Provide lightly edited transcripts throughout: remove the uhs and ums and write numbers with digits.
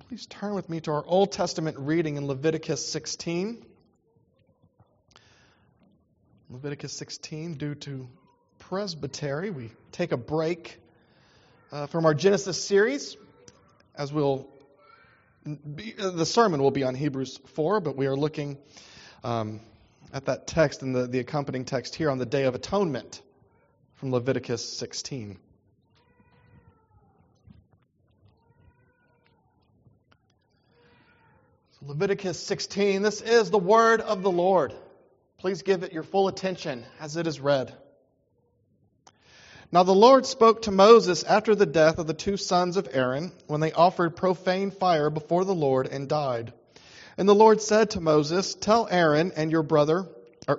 Please turn with me to our Old Testament reading in Leviticus 16. Leviticus 16, due to presbytery, we take a break from our Genesis series, as the sermon will be on Hebrews 4, but we are looking at that text and the accompanying text here on the Day of Atonement from Leviticus 16. Leviticus 16, this is the word of the Lord. Please give it your full attention as it is read. Now the Lord spoke to Moses after the death of the two sons of Aaron, when they offered profane fire before the Lord and died. And the Lord said to Moses, tell Aaron your brother,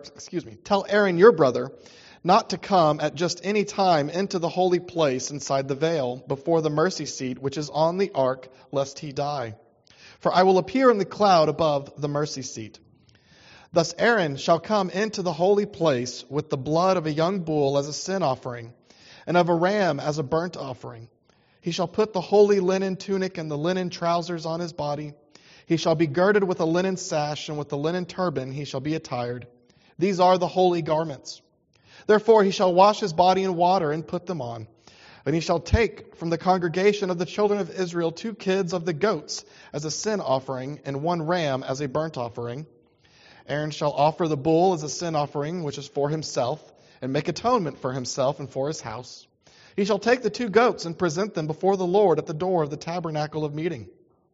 not to come at just any time into the holy place inside the veil, before the mercy seat which is on the ark, lest he die. For I will appear in the cloud above the mercy seat. Thus Aaron shall come into the holy place with the blood of a young bull as a sin offering, and of a ram as a burnt offering. He shall put the holy linen tunic and the linen trousers on his body. He shall be girded with a linen sash, and with the linen turban he shall be attired. These are the holy garments. Therefore he shall wash his body in water and put them on. And he shall take from the congregation of the children of Israel 2 kids of the goats as a sin offering, and 1 ram as a burnt offering. Aaron shall offer the bull as a sin offering, which is for himself, and make atonement for himself and for his house. He shall take the 2 goats and present them before the Lord at the door of the tabernacle of meeting.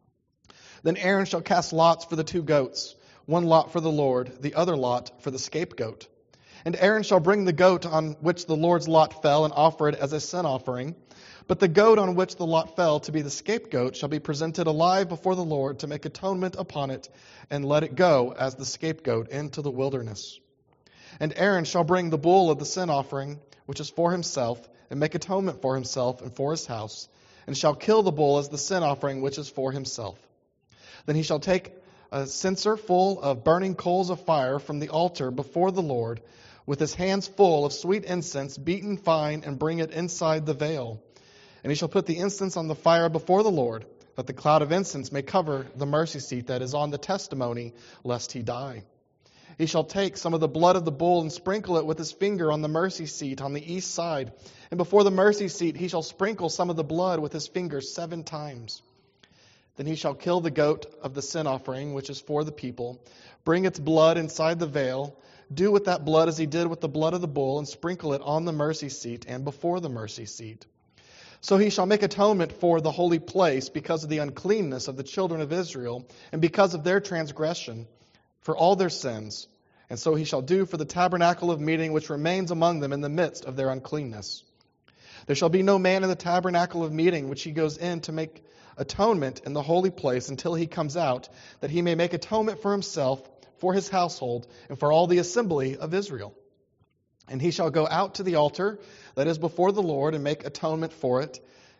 Then Aaron shall cast lots for the 2 goats, 1 lot for the Lord, the other lot for the scapegoat. And Aaron shall bring the goat on which the Lord's lot fell and offer it as a sin offering. But the goat on which the lot fell to be the scapegoat shall be presented alive before the Lord to make atonement upon it, and let it go as the scapegoat into the wilderness. And Aaron shall bring the bull of the sin offering, which is for himself, and make atonement for himself and for his house, and shall kill the bull as the sin offering, which is for himself. Then he shall take a censer full of burning coals of fire from the altar before the Lord, with his hands full of sweet incense, beaten fine, and bring it inside the veil. And he shall put the incense on the fire before the Lord, that the cloud of incense may cover the mercy seat that is on the testimony, lest he die. He shall take some of the blood of the bull and sprinkle it with his finger on the mercy seat on the east side. And before the mercy seat he shall sprinkle some of the blood with his finger 7 times. Then he shall kill the goat of the sin offering, which is for the people, bring its blood inside the veil, do with that blood as he did with the blood of the bull, and sprinkle it on the mercy seat and before the mercy seat. So he shall make atonement for the holy place because of the uncleanness of the children of Israel, and because of their transgression, for all their sins. And so he shall do for the tabernacle of meeting which remains among them in the midst of their uncleanness. There shall be no man in the tabernacle of meeting which he goes in to make atonement in the holy place until he comes out, that he may make atonement for himself, for his household, and for all the assembly of Israel. And he shall go out to the altar that is before the Lord and make atonement for it,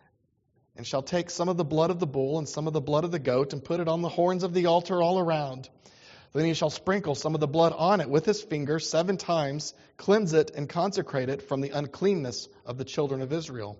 and shall take some of the blood of the bull and some of the blood of the goat and put it on the horns of the altar all around. Then he shall sprinkle some of the blood on it with his finger 7 times, cleanse it and consecrate it from the uncleanness of the children of Israel.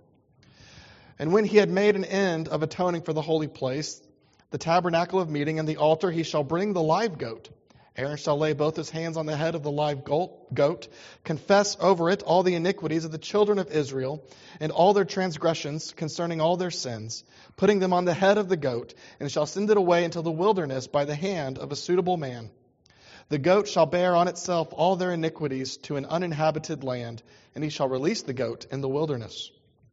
And when he had made an end of atoning for the holy place, the tabernacle of meeting and the altar, he shall bring the live goat. Aaron shall lay both his hands on the head of the live goat, confess over it all the iniquities of the children of Israel, and all their transgressions concerning all their sins, putting them on the head of the goat, and shall send it away into the wilderness by the hand of a suitable man. The goat shall bear on itself all their iniquities to an uninhabited land, and he shall release the goat in the wilderness.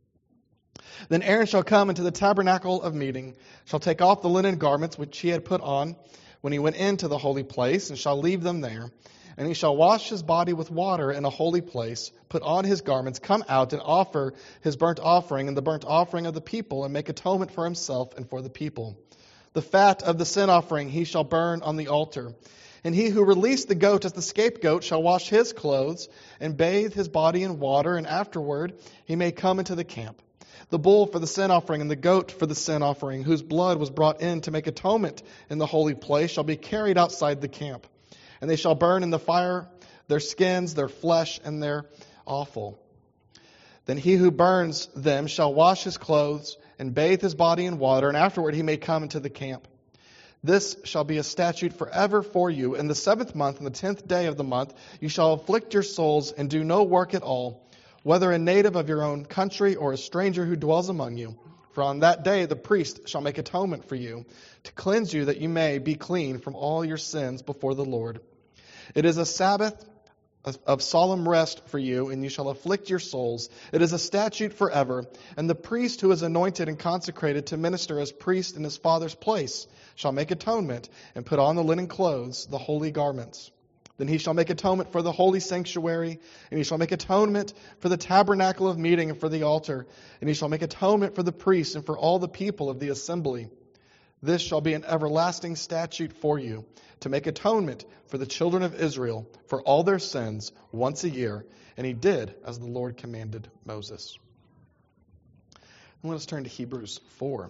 Then Aaron shall come into the tabernacle of meeting, shall take off the linen garments which he had put on when he went into the holy place, and shall leave them there. And he shall wash his body with water in a holy place, put on his garments, come out, and offer his burnt offering and the burnt offering of the people, and make atonement for himself and for the people. The fat of the sin offering he shall burn on the altar. And he who released the goat as the scapegoat shall wash his clothes, and bathe his body in water, and afterward he may come into the camp. The bull for the sin offering and the goat for the sin offering, whose blood was brought in to make atonement in the holy place, shall be carried outside the camp. And they shall burn in the fire their skins, their flesh, and their offal. Then he who burns them shall wash his clothes and bathe his body in water, and afterward he may come into the camp. This shall be a statute forever for you. In the 7th month, on the 10th day of the month, you shall afflict your souls and do no work at all, whether a native of your own country or a stranger who dwells among you. For on that day the priest shall make atonement for you, to cleanse you that you may be clean from all your sins before the Lord. It is a Sabbath of solemn rest for you, and you shall afflict your souls. It is a statute forever, and the priest who is anointed and consecrated to minister as priest in his father's place shall make atonement and put on the linen clothes, the holy garments. Then he shall make atonement for the holy sanctuary, and he shall make atonement for the tabernacle of meeting and for the altar, and he shall make atonement for the priests and for all the people of the assembly. This shall be an everlasting statute for you, to make atonement for the children of Israel for all their sins once a year. And he did as the Lord commanded Moses. And let us turn to Hebrews 4.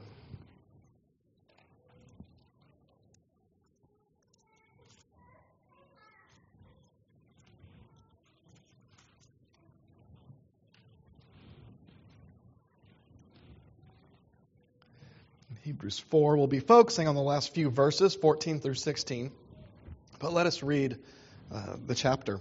Hebrews 4, we'll be focusing on the last few verses, 14 through 16. But let us read the chapter.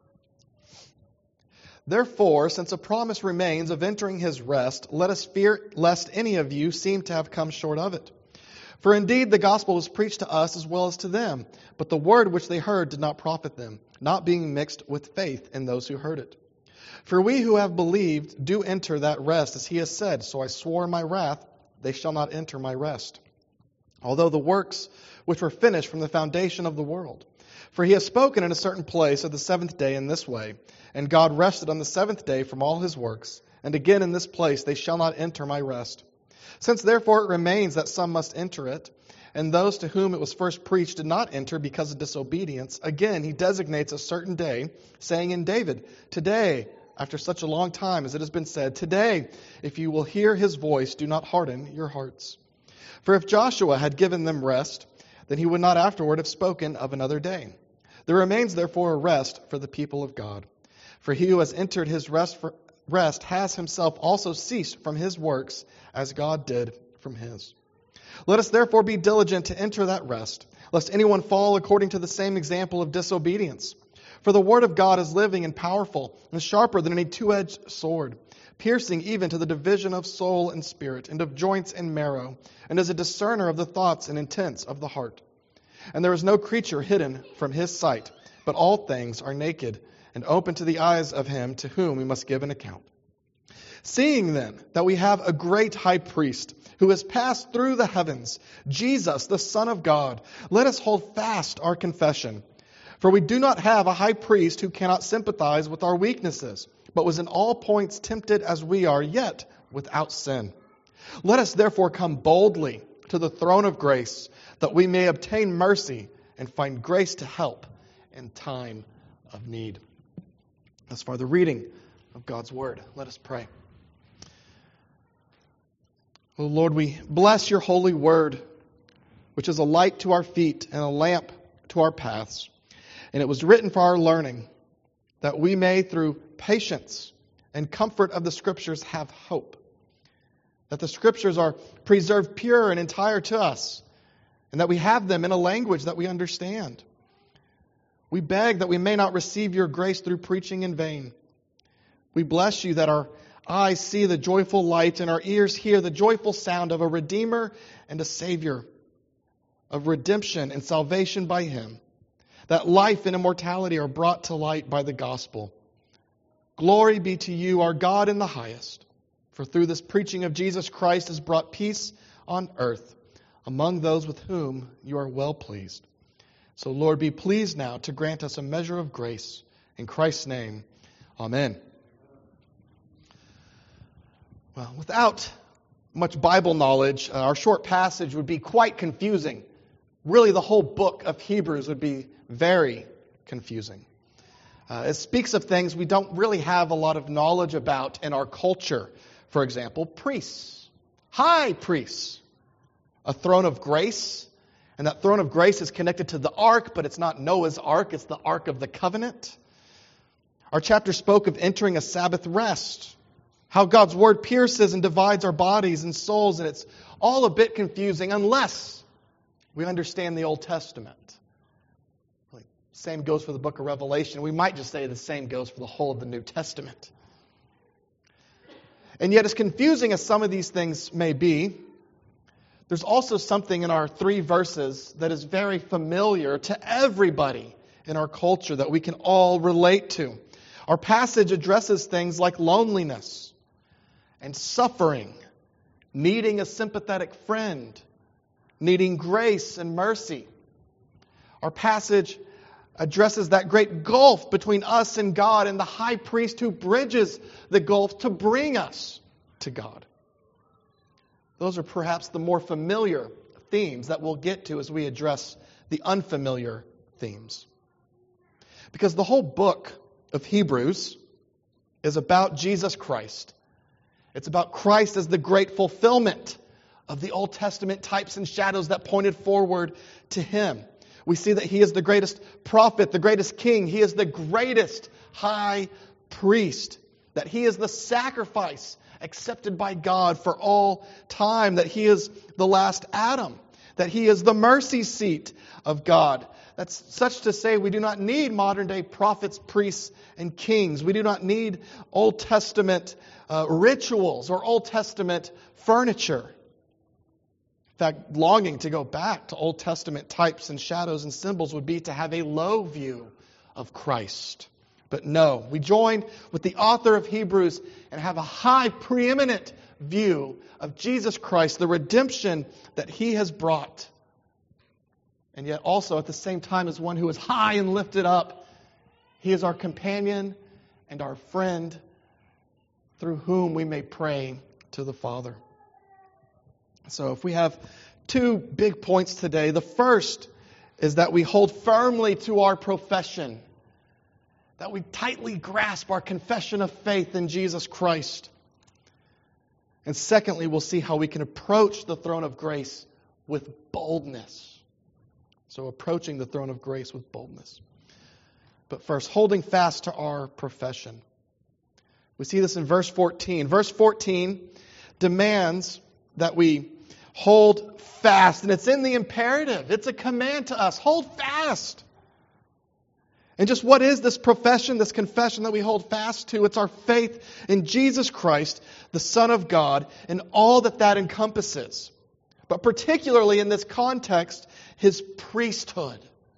Therefore, since a promise remains of entering his rest, let us fear lest any of you seem to have come short of it. For indeed the gospel was preached to us as well as to them, but the word which they heard did not profit them, not being mixed with faith in those who heard it. For we who have believed do enter that rest, as he has said, so I swore in my wrath, they shall not enter my rest. Although the works which were finished from the foundation of the world. For he has spoken in a certain place of the 7th day in this way, and God rested on the 7th day from all his works, and again in this place they shall not enter my rest. Since therefore it remains that some must enter it, and those to whom it was first preached did not enter because of disobedience, again he designates a certain day, saying in David, today, after such a long time as it has been said, today, if you will hear his voice, do not harden your hearts. For if Joshua had given them rest, then he would not afterward have spoken of another day. There remains therefore a rest for the people of God. For he who has entered his rest has himself also ceased from his works, as God did from his. Let us therefore be diligent to enter that rest, lest anyone fall according to the same example of disobedience. For the word of God is living and powerful, and sharper than any two-edged sword, piercing even to the division of soul and spirit, and of joints and marrow, and is a discerner of the thoughts and intents of the heart. And there is no creature hidden from his sight, but all things are naked and open to the eyes of him to whom we must give an account. Seeing then that we have a great high priest who has passed through the heavens, Jesus, the Son of God, let us hold fast our confession. For we do not have a high priest who cannot sympathize with our weaknesses, but was in all points tempted as we are, yet without sin. Let us therefore come boldly to the throne of grace, that we may obtain mercy and find grace to help in time of need. As for the reading of God's word, let us pray. O Lord, we bless your holy word, which is a light to our feet and a lamp to our paths. And it was written for our learning, that we may, through patience and comfort of the Scriptures, have hope. That the Scriptures are preserved pure and entire to us, and that we have them in a language that we understand. We beg that we may not receive your grace through preaching in vain. We bless you that our eyes see the joyful light and our ears hear the joyful sound of a Redeemer and a Savior, of redemption and salvation by him. That life and immortality are brought to light by the gospel. Glory be to you, our God in the highest. For through this preaching of Jesus Christ is brought peace on earth among those with whom you are well pleased. So, Lord, be pleased now to grant us a measure of grace. In Christ's name, amen. Well, without much Bible knowledge, our short passage would be quite confusing. Really, the whole book of Hebrews would be very confusing. It speaks of things we don't really have a lot of knowledge about in our culture. For example, priests, high priests, a throne of grace. And that throne of grace is connected to the ark, but it's not Noah's ark, it's the ark of the covenant. Our chapter spoke of entering a Sabbath rest. How God's Word pierces and divides our bodies and souls, and it's all a bit confusing unless we understand the Old Testament. Same goes for the book of Revelation. We might just say the same goes for the whole of the New Testament. And yet, as confusing as some of these things may be, there's also something in our 3 verses that is very familiar to everybody in our culture that we can all relate to. Our passage addresses things like loneliness and suffering, needing a sympathetic friend, needing grace and mercy. Our passage addresses that great gulf between us and God and the high priest who bridges the gulf to bring us to God. Those are perhaps the more familiar themes that we'll get to as we address the unfamiliar themes. Because the whole book of Hebrews is about Jesus Christ. It's about Christ as the great fulfillment of the Old Testament types and shadows that pointed forward to Him. We see that He is the greatest prophet, the greatest king. He is the greatest high priest. That He is the sacrifice accepted by God for all time. That He is the last Adam. That He is the mercy seat of God. That's such to say we do not need modern day prophets, priests, and kings. We do not need Old Testament rituals or Old Testament furniture. In fact, longing to go back to Old Testament types and shadows and symbols would be to have a low view of Christ. But no, we join with the author of Hebrews and have a high, preeminent view of Jesus Christ, the redemption that He has brought. And yet also at the same time as one who is high and lifted up, He is our companion and our friend through whom we may pray to the Father. So if we have 2 big points today, the first is that we hold firmly to our profession, that we tightly grasp our confession of faith in Jesus Christ. And secondly, we'll see how we can approach the throne of grace with boldness. So approaching the throne of grace with boldness. But first, holding fast to our profession. We see this in verse 14. Verse 14 demands that we hold fast. And it's in the imperative. It's a command to us. Hold fast. And just what is this profession, this confession that we hold fast to? It's our faith in Jesus Christ, the Son of God, and all that that encompasses. But particularly in this context, His priesthood.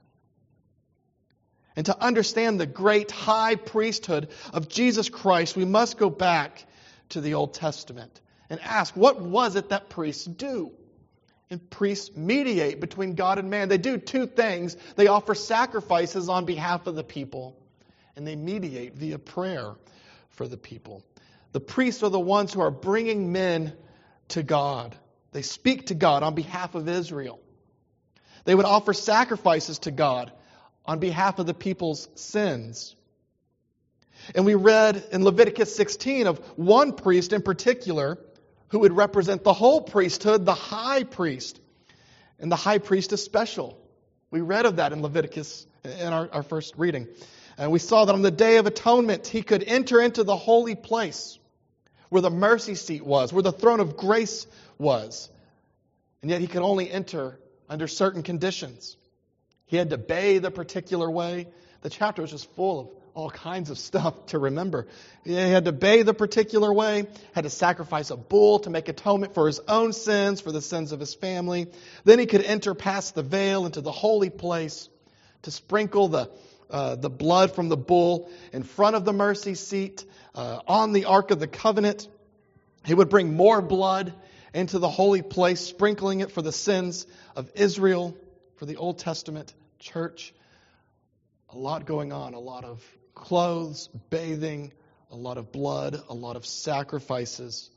And to understand the great high priesthood of Jesus Christ, we must go back to the Old Testament and ask, what was it that priests do? And priests mediate between God and man. They do 2 things. They offer sacrifices on behalf of the people, and they mediate via prayer for the people. The priests are the ones who are bringing men to God. They speak to God on behalf of Israel. They would offer sacrifices to God on behalf of the people's sins. And we read in Leviticus 16 of one priest in particular who would represent the whole priesthood, the high priest. And the high priest is special. We read of that in Leviticus in our first reading. And we saw that on the Day of Atonement, he could enter into the holy place where the mercy seat was, where the throne of grace was. And yet he could only enter under certain conditions. He had to bathe a particular way. The chapter is just full of all kinds of stuff to remember. He had to bathe a particular way, had to sacrifice a bull to make atonement for his own sins, for the sins of his family. Then he could enter past the veil into the holy place to sprinkle the blood from the bull in front of the mercy seat on the Ark of the Covenant. He would bring more blood into the holy place, sprinkling it for the sins of Israel, for the Old Testament church. A lot going on, a lot of clothes, bathing, a lot of blood, a lot of sacrifices.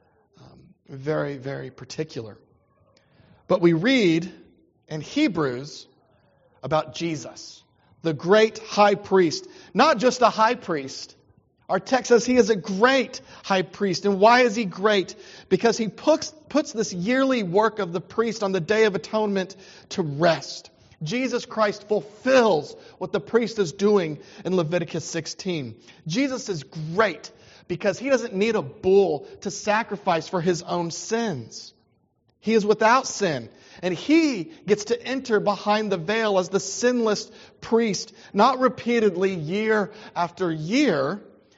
Very, very particular. But we read in Hebrews about Jesus, the great high priest. Not just a high priest. Our text says he is a great high priest. And why is he great? Because he puts this yearly work of the priest on the Day of Atonement to rest. Jesus Christ fulfills what the priest is doing in Leviticus 16. Jesus is great because he doesn't need a bull to sacrifice for his own sins. He is without sin, and he gets to enter behind the veil as the sinless priest, not repeatedly year after year,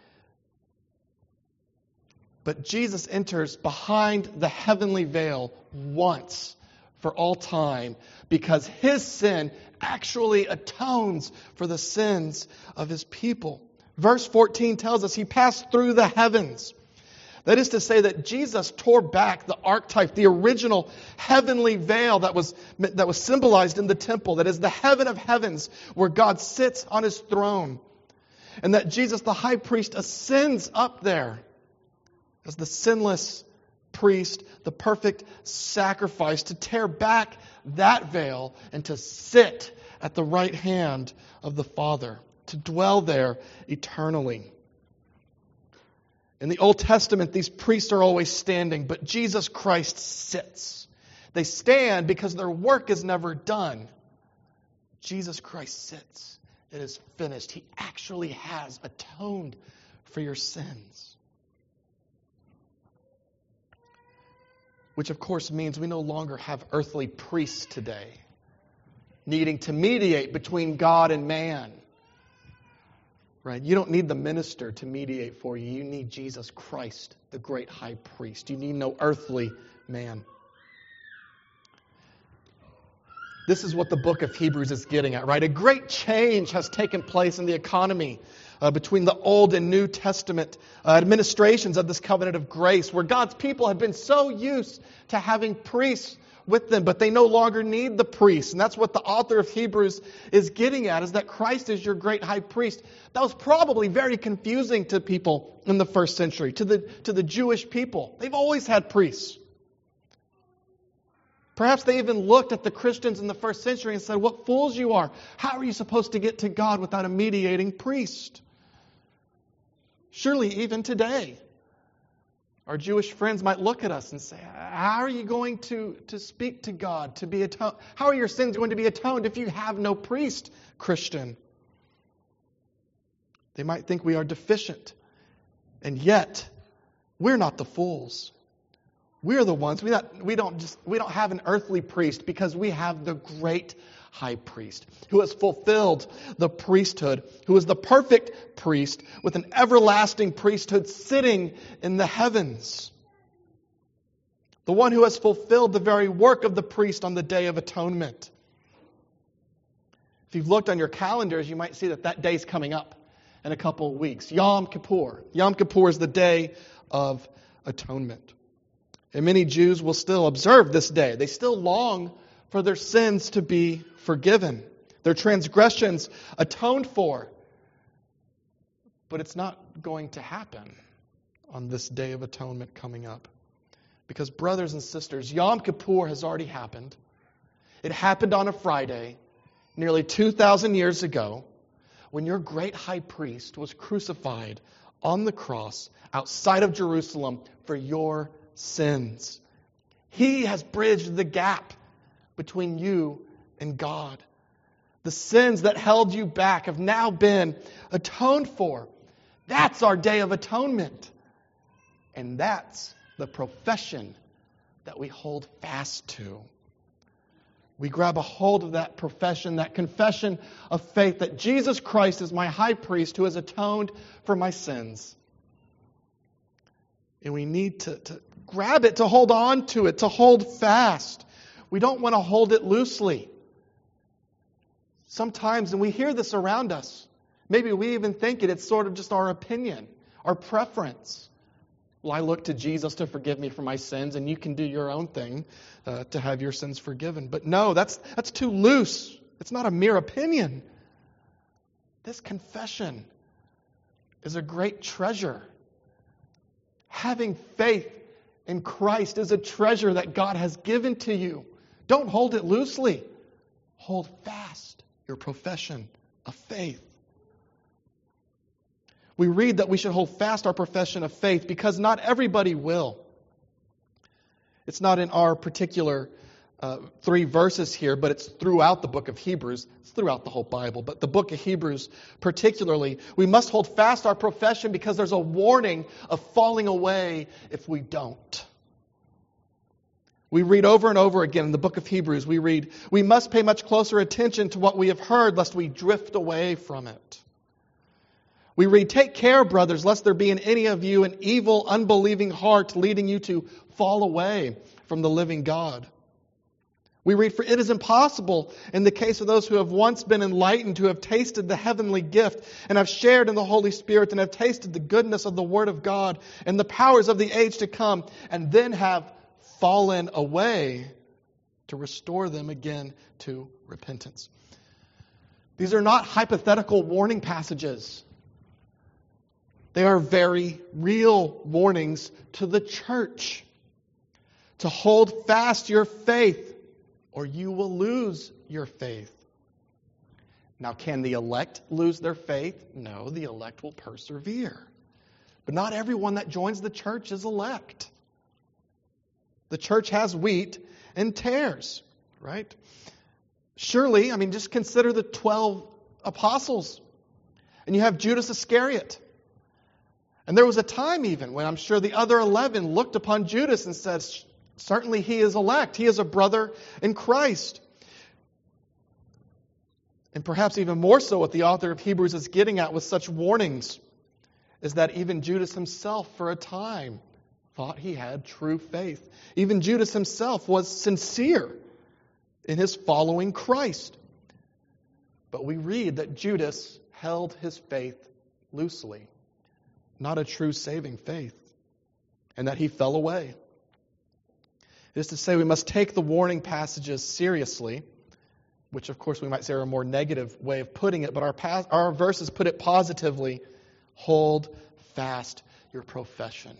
but Jesus enters behind the heavenly veil once for all time, because his sin actually atones for the sins of his people. Verse 14 tells us he passed through the heavens. That is to say that Jesus tore back the archetype, the original heavenly veil that was symbolized in the temple, that is the heaven of heavens where God sits on his throne. And that Jesus, the high priest, ascends up there as the sinless priest, the perfect sacrifice, to tear back that veil and to sit at the right hand of the Father, to dwell there eternally. In the Old Testament, these priests are always standing, but Jesus Christ sits. They stand because their work is never done. Jesus Christ sits. It is finished. He actually has atoned for your sins. Which, of course, means we no longer have earthly priests today, needing to mediate between God and man. Right? You don't need the minister to mediate for you. You need Jesus Christ, the great high priest. You need no earthly man. This is what the book of Hebrews is getting at, right? A great change has taken place in the economy between the Old and New Testament administrations of this covenant of grace, where God's people have been so used to having priests with them, but they no longer need the priests. And that's what the author of Hebrews is getting at, is that Christ is your great high priest. That was probably very confusing to people in the first century, to the Jewish people. They've always had priests. Perhaps they even looked at the Christians in the first century and said, "What fools you are. How are you supposed to get to God without a mediating priest?" Surely even today, our Jewish friends might look at us and say, "How are you going to speak to God, to be atoned? How are your sins going to be atoned if you have no priest, Christian?" They might think we are deficient. And yet, we're not the fools. We're the ones. We don't have an earthly priest because we have the great high priest who has fulfilled the priesthood, who is the perfect priest with an everlasting priesthood sitting in the heavens. The one who has fulfilled the very work of the priest on the Day of Atonement. If you've looked on your calendars, you might see that day is coming up in a couple of weeks. Yom Kippur. Yom Kippur is the Day of Atonement. And many Jews will still observe this day. They still long for their sins to be forgiven, their transgressions atoned for. But it's not going to happen on this Day of Atonement coming up. Because, brothers and sisters, Yom Kippur has already happened. It happened on a Friday, nearly 2,000 years ago, when your great high priest was crucified on the cross outside of Jerusalem for your sins. He has bridged the gap between you and God. The sins that held you back have now been atoned for. That's our Day of Atonement. And that's the profession that we hold fast to. We grab a hold of that profession, that confession of faith that Jesus Christ is my high priest who has atoned for my sins. And we need to grab it, to hold on to it, to hold fast. We don't want to hold it loosely. Sometimes, and we hear this around us, maybe we even think it's sort of just our opinion, our preference. Well, I look to Jesus to forgive me for my sins, and you can do your own thing to have your sins forgiven. But no, that's too loose. It's not a mere opinion. This confession is a great treasure. Having faith in Christ is a treasure that God has given to you. Don't hold it loosely. Hold fast your profession of faith. We read that we should hold fast our profession of faith because not everybody will. It's not in our particular 3 verses here, but it's throughout the book of Hebrews. It's throughout the whole Bible, but the book of Hebrews particularly. We must hold fast our profession because there's a warning of falling away if we don't. We read over and over again in the book of Hebrews, we read, we must pay much closer attention to what we have heard, lest we drift away from it. We read, take care, brothers, lest there be in any of you an evil, unbelieving heart leading you to fall away from the living God. We read, for it is impossible in the case of those who have once been enlightened, who have tasted the heavenly gift and have shared in the Holy Spirit and have tasted the goodness of the Word of God and the powers of the age to come, and then have fallen away, to restore them again to repentance. These are not hypothetical warning passages. They are very real warnings to the church to hold fast your faith, or you will lose your faith. Now, can the elect lose their faith? No, the elect will persevere. But not everyone that joins the church is elect. The church has wheat and tares, right? Surely, just consider the 12 apostles. And you have Judas Iscariot. And there was a time even when I'm sure the other 11 looked upon Judas and said, certainly he is elect. He is a brother in Christ. And perhaps even more so what the author of Hebrews is getting at with such warnings is that even Judas himself for a time thought he had true faith. Even Judas himself was sincere in his following Christ. But we read that Judas held his faith loosely, not a true saving faith, and that he fell away. It is to say we must take the warning passages seriously, which of course we might say are a more negative way of putting it, but our verses put it positively. Hold fast your profession.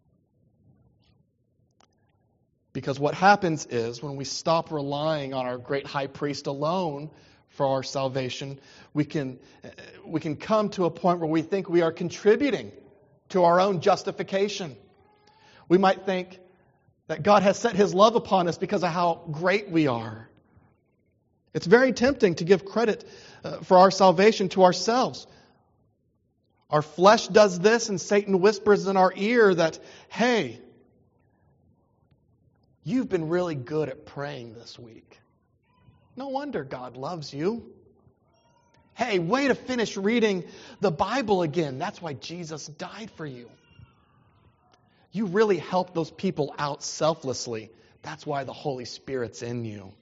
Because what happens is when we stop relying on our great high priest alone for our salvation, we can come to a point where we think we are contributing to our own justification. We might think that God has set His love upon us because of how great we are. It's very tempting to give credit for our salvation to ourselves. Our flesh does this, and Satan whispers in our ear that, hey, you've been really good at praying this week. No wonder God loves you. Hey, way to finish reading the Bible again. That's why Jesus died for you. You really helped those people out selflessly. That's why the Holy Spirit's in you.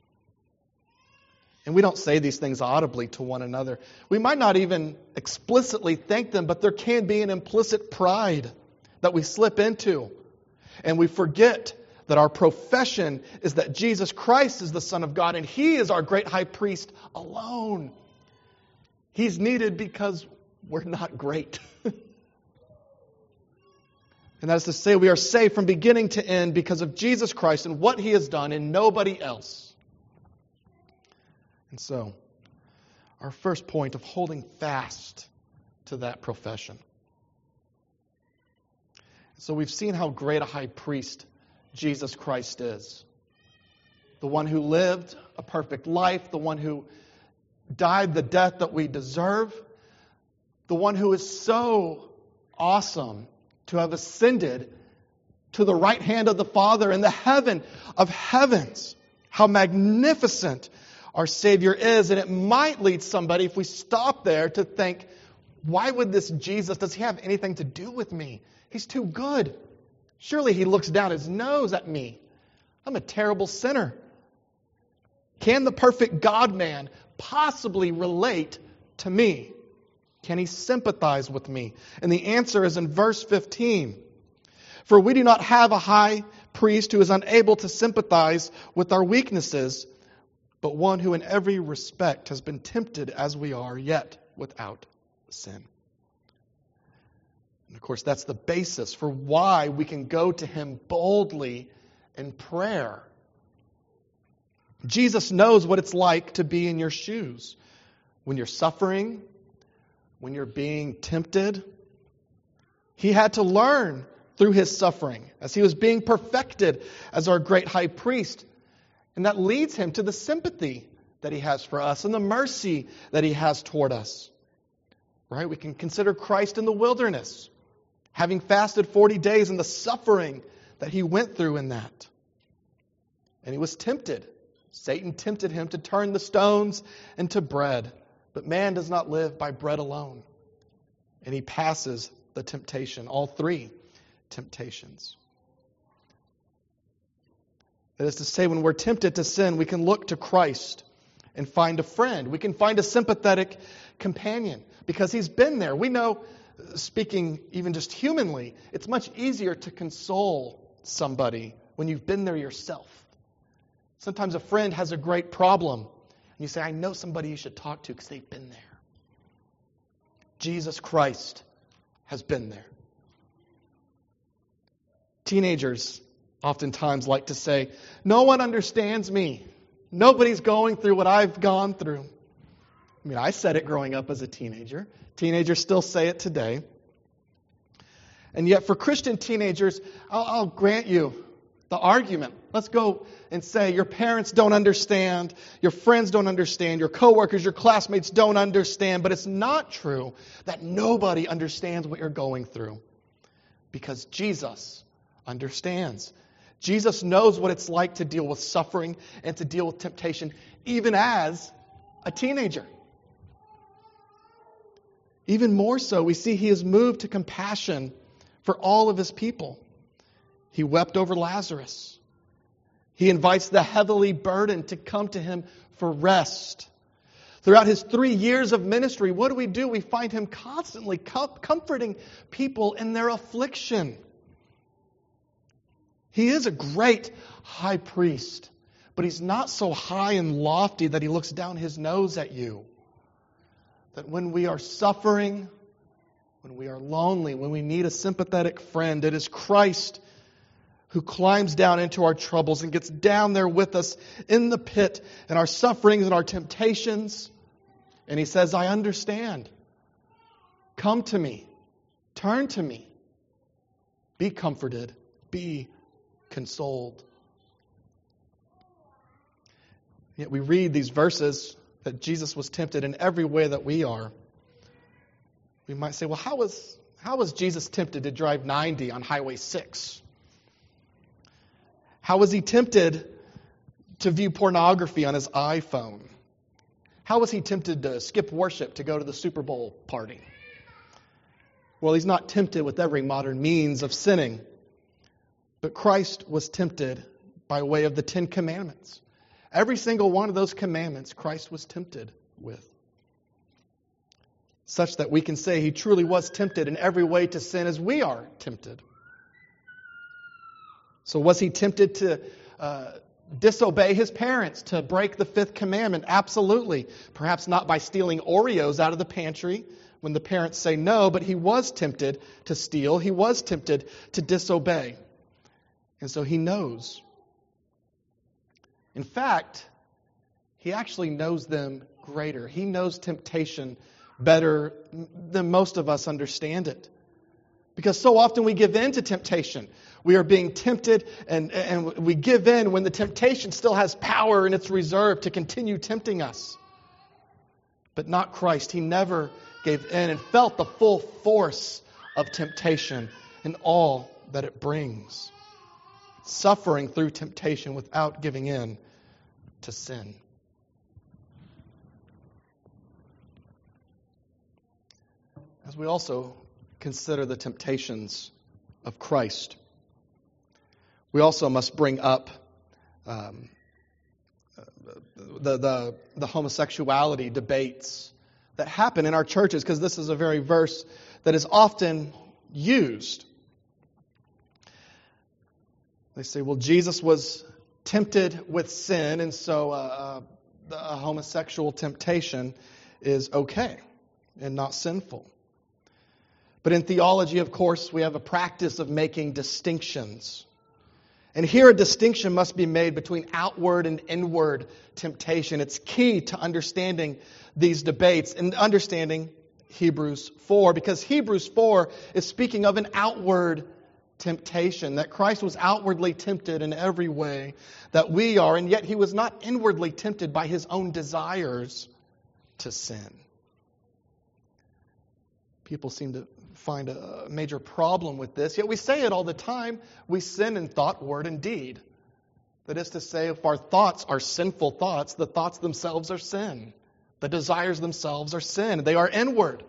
And we don't say these things audibly to one another. We might not even explicitly think them, but there can be an implicit pride that we slip into. And we forget that our profession is that Jesus Christ is the Son of God and He is our great high priest alone. He's needed because we're not great. And that is to say, we are saved from beginning to end because of Jesus Christ and what He has done and nobody else. And so, our first point of holding fast to that profession. So we've seen how great a high priest Jesus Christ is. The one who lived a perfect life, the one who died the death that we deserve, the one who is so awesome to have ascended to the right hand of the Father in the heaven of heavens. How magnificent our Savior is. And it might lead somebody, if we stop there, to think, why would this Jesus, does He have anything to do with me? He's too good. Surely He looks down His nose at me. I'm a terrible sinner. Can the perfect God-man possibly relate to me? Can He sympathize with me? And the answer is in verse 15. For we do not have a high priest who is unable to sympathize with our weaknesses, but one who in every respect has been tempted as we are, yet without sin. And of course, that's the basis for why we can go to Him boldly in prayer. Jesus knows what it's like to be in your shoes. When you're suffering, when you're being tempted, He had to learn through His suffering as He was being perfected as our great high priest. And that leads him to the sympathy that he has for us and the mercy that he has toward us. Right? We can consider Christ in the wilderness, having fasted 40 days and the suffering that he went through in that. And he was tempted. Satan tempted him to turn the stones into bread. But man does not live by bread alone. And he passes the temptation, all three temptations. That is to say, when we're tempted to sin, we can look to Christ and find a friend. We can find a sympathetic companion because he's been there. We know, speaking even just humanly, it's much easier to console somebody when you've been there yourself. Sometimes a friend has a great problem, and you say, I know somebody you should talk to because they've been there. Jesus Christ has been there. Teenagers oftentimes like to say, no one understands me. Nobody's going through what I've gone through. I mean, I said it growing up as a teenager. Teenagers still say it today. And yet for Christian teenagers, I'll grant you the argument. Let's go and say your parents don't understand, your friends don't understand, your coworkers, your classmates don't understand, but it's not true that nobody understands what you're going through because Jesus understands. Jesus knows what it's like to deal with suffering and to deal with temptation, even as a teenager. Even more so, we see he is moved to compassion for all of his people. He wept over Lazarus. He invites the heavily burdened to come to him for rest. Throughout his 3 years of ministry, what do? We find him constantly comforting people in their affliction. He is a great high priest, but he's not so high and lofty that he looks down his nose at you. That when we are suffering, when we are lonely, when we need a sympathetic friend, it is Christ who climbs down into our troubles and gets down there with us in the pit and our sufferings and our temptations. And he says, I understand. Come to me. Turn to me. Be comforted. Be consoled. Yet we read these verses that Jesus was tempted in every way that we are. We might say, well, how was Jesus tempted to drive 90 on Highway 6? How was he tempted to view pornography on his iPhone? How was he tempted to skip worship to go to the Super Bowl party? Well, he's not tempted with every modern means of sinning. But Christ was tempted by way of the 10 Commandments. Every single one of those commandments Christ was tempted with. Such that we can say he truly was tempted in every way to sin as we are tempted. So was he tempted to disobey his parents, to break the 5th commandment? Absolutely. Perhaps not by stealing Oreos out of the pantry when the parents say no, but he was tempted to steal. He was tempted to disobey. And so he knows. In fact, he actually knows them greater. He knows temptation better than most of us understand it. Because so often we give in to temptation. We are being tempted and we give in when the temptation still has power in its reserve to continue tempting us. But not Christ. He never gave in and felt the full force of temptation and all that it brings. Suffering through temptation without giving in to sin. As we also consider the temptations of Christ, we also must bring up the homosexuality debates that happen in our churches, because this is a very verse that is often used. They say, well, Jesus was tempted with sin, and so a homosexual temptation is okay and not sinful. But in theology, of course, we have a practice of making distinctions. And here a distinction must be made between outward and inward temptation. It's key to understanding these debates and understanding Hebrews 4, because Hebrews 4 is speaking of an outward temptation, that Christ was outwardly tempted in every way that we are, and yet he was not inwardly tempted by his own desires to sin. People seem to find a major problem with this, yet we say it all the time. We sin in thought, word, and deed. That is to say, if our thoughts are sinful thoughts, the thoughts themselves are sin. The desires themselves are sin. They are inward.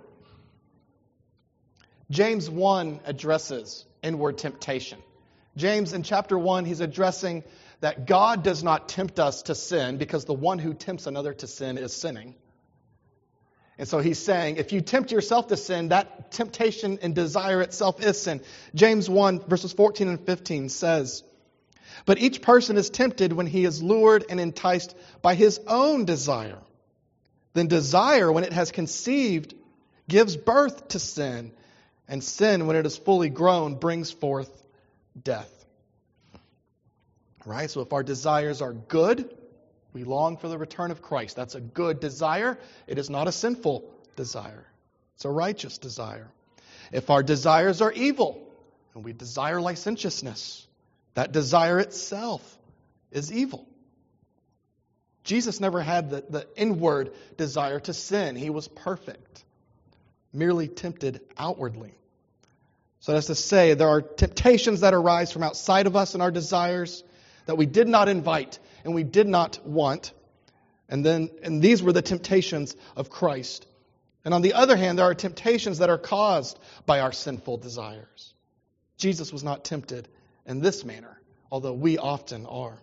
James 1 addresses inward temptation. James, in chapter 1, he's addressing that God does not tempt us to sin because the one who tempts another to sin is sinning. And so he's saying, if you tempt yourself to sin, that temptation and desire itself is sin. James 1, verses 14 and 15 says, "But each person is tempted when he is lured and enticed by his own desire. Then desire, when it has conceived, gives birth to sin. And sin, when it is fully grown, brings forth death." Right? So if our desires are good, we long for the return of Christ. That's a good desire. It is not a sinful desire. It's a righteous desire. If our desires are evil, and we desire licentiousness, that desire itself is evil. Jesus never had the inward desire to sin. He was perfect, merely tempted outwardly. So that's to say, there are temptations that arise from outside of us and our desires that we did not invite and we did not want. And these were the temptations of Christ. And on the other hand, there are temptations that are caused by our sinful desires. Jesus was not tempted in this manner, although we often are.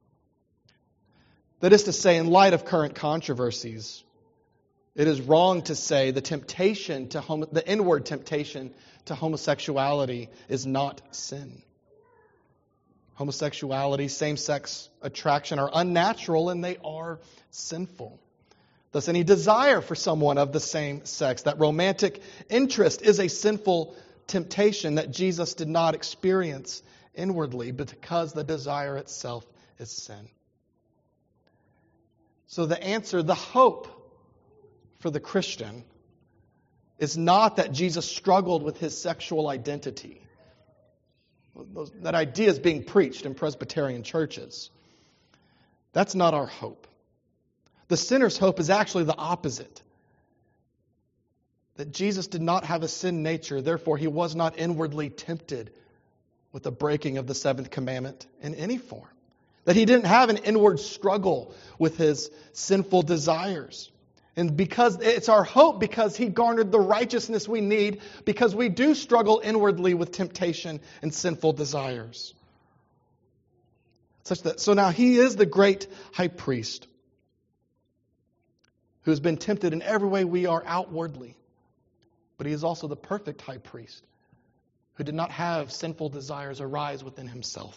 That is to say, in light of current controversies, it is wrong to say the inward temptation to homosexuality is not sin. Homosexuality, same-sex attraction are unnatural and they are sinful. Thus, any desire for someone of the same sex, that romantic interest, is a sinful temptation that Jesus did not experience inwardly, but because the desire itself is sin. So the answer, the hope for the Christian, is not that Jesus struggled with his sexual identity. That idea is being preached in Presbyterian churches. That's not our hope. The sinner's hope is actually the opposite. That Jesus did not have a sin nature, therefore he was not inwardly tempted with the breaking of the seventh commandment in any form. That he didn't have an inward struggle with his sinful desires. And because it's our hope, because he garnered the righteousness we need, because we do struggle inwardly with temptation and sinful desires. So now he is the great high priest who has been tempted in every way we are outwardly. But he is also the perfect high priest who did not have sinful desires arise within himself.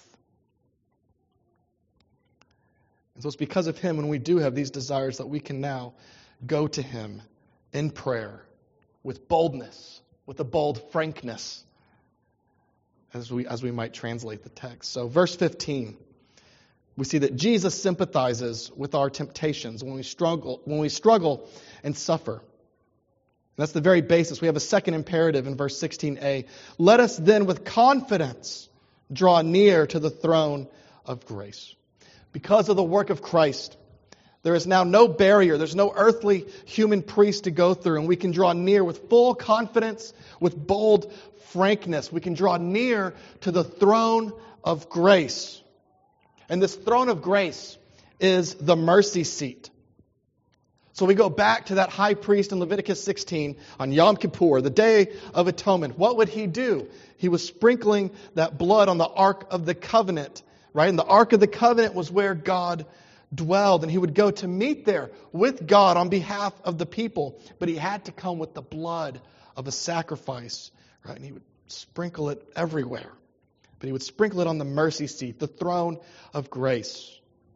And so it's because of him, when we do have these desires, that we can now go to him in prayer with boldness, with a bold frankness, as we might translate the text. So verse 15, we see that Jesus sympathizes with our temptations when we struggle and suffer. And that's the very basis. We have a second imperative in verse 16a. Let us then with confidence draw near to the throne of grace. Because of the work of Christ, there is now no barrier. There's no earthly human priest to go through. And we can draw near with full confidence, with bold frankness. We can draw near to the throne of grace. And this throne of grace is the mercy seat. So we go back to that high priest in Leviticus 16 on Yom Kippur, the Day of Atonement. What would he do? He was sprinkling that blood on the Ark of the Covenant, right? And the Ark of the Covenant was where God dwelled, and he would go to meet there with God on behalf of the people. But he had to come with the blood of a sacrifice, right? And he would sprinkle it everywhere. But he would sprinkle it on the mercy seat, the throne of grace.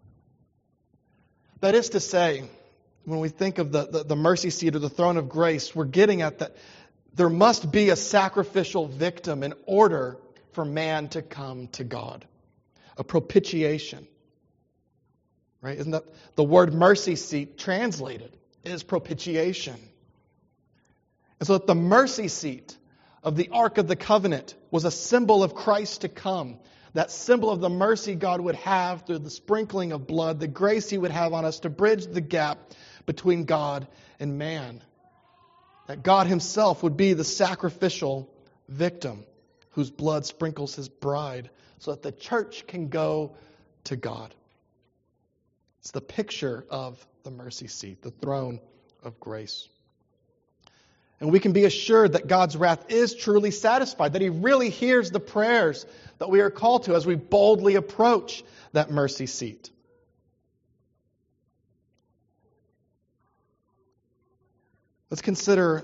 That is to say, when we think of the mercy seat or the throne of grace, we're getting at that there must be a sacrificial victim in order for man to come to God. A propitiation. Right? Isn't that the word mercy seat translated is propitiation? And so at the mercy seat of the Ark of the Covenant was a symbol of Christ to come. That symbol of the mercy God would have through the sprinkling of blood, the grace He would have on us to bridge the gap between God and man. That God Himself would be the sacrificial victim whose blood sprinkles His bride so that the church can go to God. It's the picture of the mercy seat, the throne of grace. And we can be assured that God's wrath is truly satisfied, that He really hears the prayers that we are called to as we boldly approach that mercy seat. Let's consider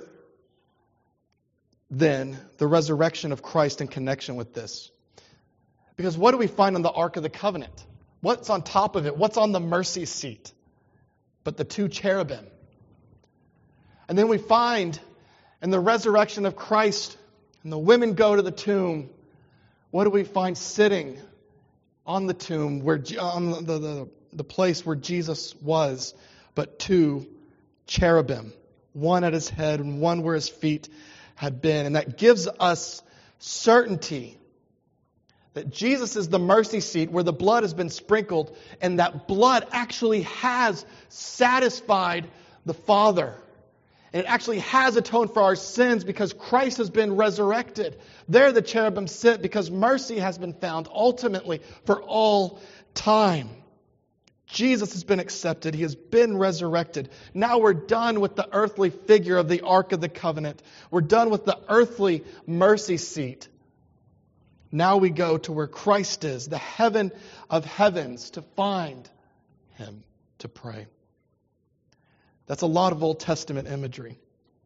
then the resurrection of Christ in connection with this. Because what do we find on the Ark of the Covenant? What's on top of it? What's on the mercy seat? But the two cherubim. And then we find in the resurrection of Christ, and the women go to the tomb, what do we find sitting on the tomb, where on the place where Jesus was, but two cherubim, one at His head and one where His feet had been. And that gives us certainty that Jesus is the mercy seat where the blood has been sprinkled, and that blood actually has satisfied the Father. And it actually has atoned for our sins because Christ has been resurrected. There the cherubim sit because mercy has been found ultimately for all time. Jesus has been accepted. He has been resurrected. Now we're done with the earthly figure of the Ark of the Covenant. We're done with the earthly mercy seat. Now we go to where Christ is, the heaven of heavens, to find Him, to pray. That's a lot of Old Testament imagery.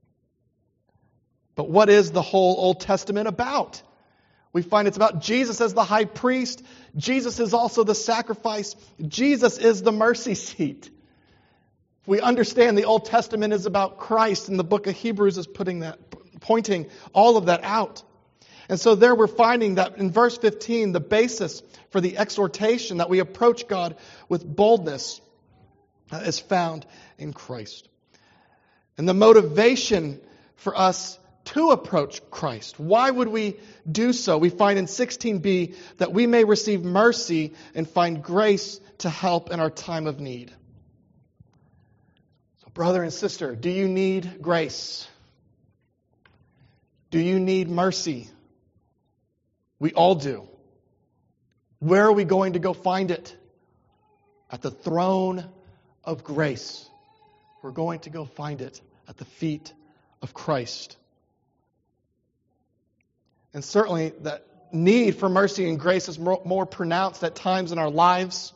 But what is the whole Old Testament about? We find it's about Jesus as the high priest. Jesus is also the sacrifice. Jesus is the mercy seat. We understand the Old Testament is about Christ, and the book of Hebrews is pointing all of that out. And so there we're finding that in verse 15, the basis for the exhortation that we approach God with boldness is found in Christ. And the motivation for us to approach Christ, why would we do so? We find in 16b that we may receive mercy and find grace to help in our time of need. So brother and sister, do you need grace? Do you need mercy? We all do. Where are we going to go find it? At the throne of grace. We're going to go find it at the feet of Christ. And certainly that need for mercy and grace is more pronounced at times in our lives.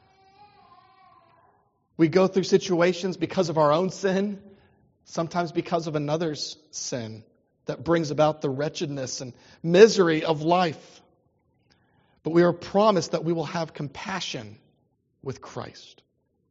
We go through situations because of our own sin, sometimes because of another's sin that brings about the wretchedness and misery of life. But we are promised that we will have compassion with Christ.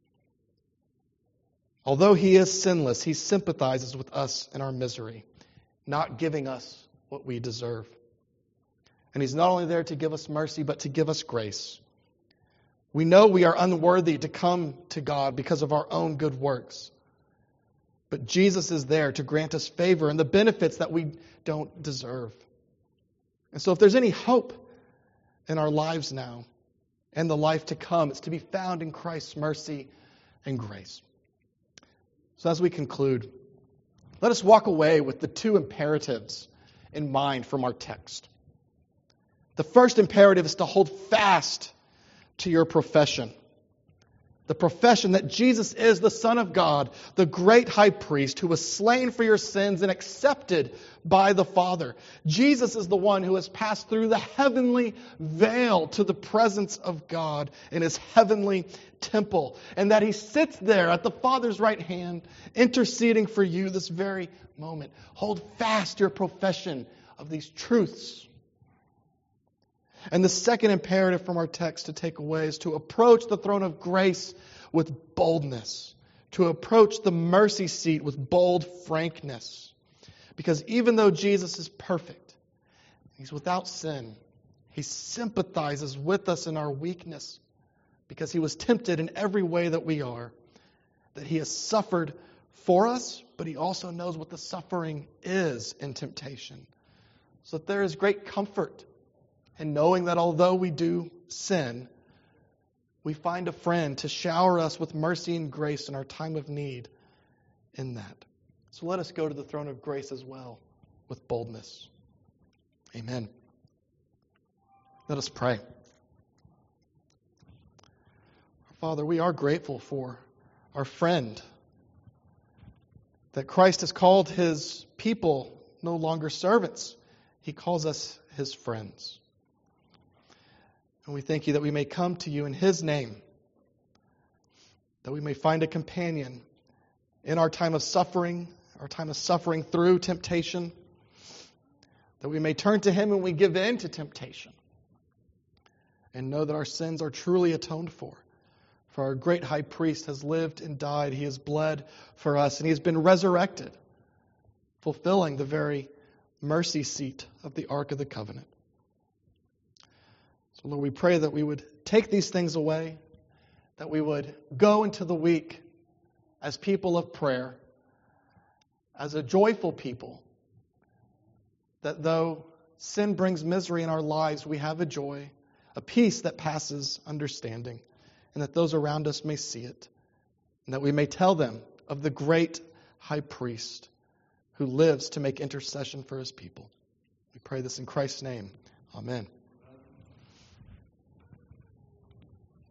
Although He is sinless, He sympathizes with us in our misery, not giving us what we deserve. And He's not only there to give us mercy, but to give us grace. We know we are unworthy to come to God because of our own good works. But Jesus is there to grant us favor and the benefits that we don't deserve. And so if there's any hope in our lives now and the life to come, it's to be found in Christ's mercy and grace. So as we conclude, let us walk away with the two imperatives in mind from our text. The first imperative is to hold fast to your profession. The profession that Jesus is the Son of God, the great high priest who was slain for your sins and accepted by the Father. Jesus is the one who has passed through the heavenly veil to the presence of God in His heavenly temple. And that He sits there at the Father's right hand, interceding for you this very moment. Hold fast your profession of these truths. And the second imperative from our text to take away is to approach the throne of grace with boldness, to approach the mercy seat with bold frankness. Because even though Jesus is perfect, He's without sin, He sympathizes with us in our weakness because He was tempted in every way that we are, that He has suffered for us, but He also knows what the suffering is in temptation. So that there is great comfort in knowing that although we do sin, we find a friend to shower us with mercy and grace in our time of need in that. So let us go to the throne of grace as well with boldness. Amen. Let us pray. Father, we are grateful for our friend, that Christ has called his people no longer servants. He calls us his friends. And we thank you that we may come to you in his name, that we may find a companion in our time of suffering through temptation, that we may turn to him when we give in to temptation and know that our sins are truly atoned for. For our great high priest has lived and died. He has bled for us, and he has been resurrected, fulfilling the very mercy seat of the Ark of the Covenant. So, Lord, we pray that we would take these things away, that we would go into the week as people of prayer, as a joyful people, that though sin brings misery in our lives, we have a joy, a peace that passes understanding, and that those around us may see it, and that we may tell them of the great high priest who lives to make intercession for his people. We pray this in Christ's name. Amen.